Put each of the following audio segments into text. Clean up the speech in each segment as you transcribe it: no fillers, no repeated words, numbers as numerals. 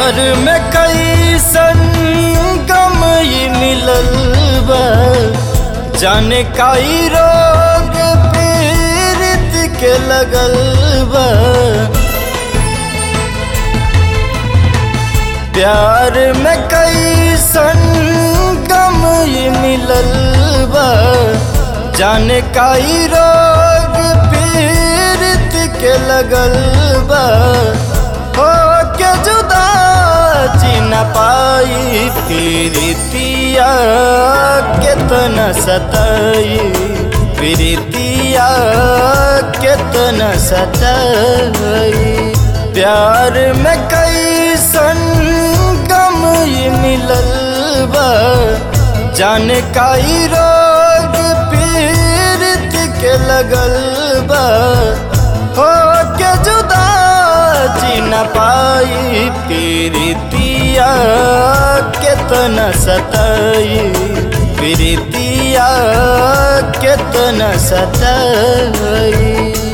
प्यार में कैसन गम ही मिलल बा, जाने काई रोग पीड़ित के लगल बा। प्यार में कैसन गम ही मिलल बा, जाने काई रोग पीड़ित के लगल बा। हो के जुदा जी न पाई प्रीतिया कितना सताई, प्रीतिया कितना सताई। प्यार में कैसन गम ही मिलल बा, जाने काई रोग पीड़ित के लगल बा। हो के जुदा जी न पाई प्रीतिया कितना सताई, प्रीतिया कितना सताई।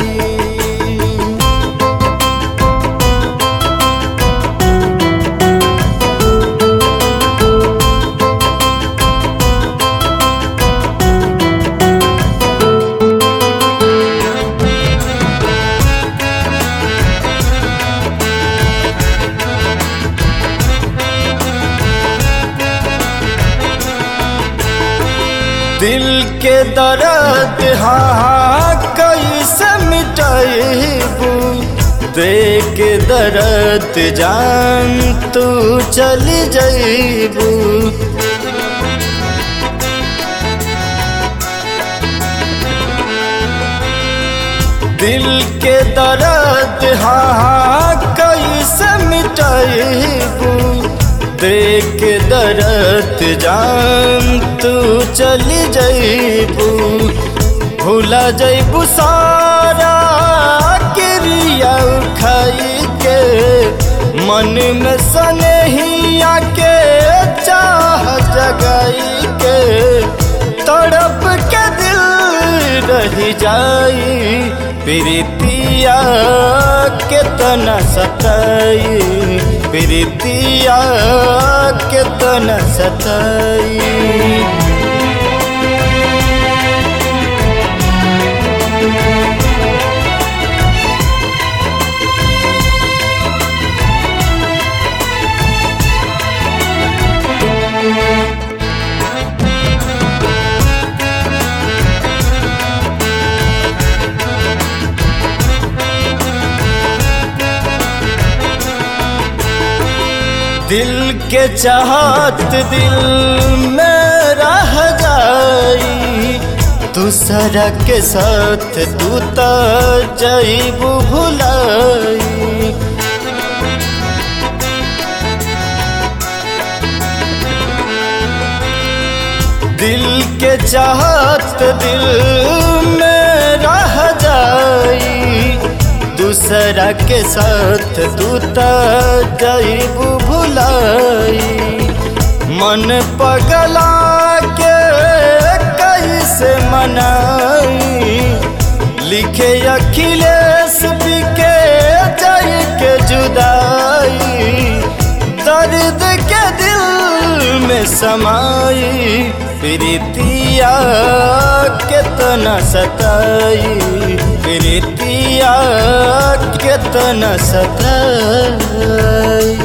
दिल के दर्द हाँ कैसे मिटाइबू, देख दर्द जान तू चली जाइबू। दिल के दर्द हाँ कैसे मिटाइबू, देख दर्द जान तू चली जाइबू। भूला जाइबू सारा क्रिया खाई के, मन में सनहिया के चाह जगाई के। तड़प के दिल रह जाई प्रीतिया कितना सताई, प्रीतिया कितना सताई। दिल के चाहत दिल में रह जाई, दूसरा के साथ तू तो जाइबू भुलाई। दिल के चाहत दिल में रह जाई, दूसरा के साथ तू तो जाइबू भुलाई। मन पगला के कैसे मनाई, लिखे अखिलेश बिके जाई के जुदाई। दर्द के दिल में समाई प्रीतिया कितना सताई, प्रीतिया कितना सताई।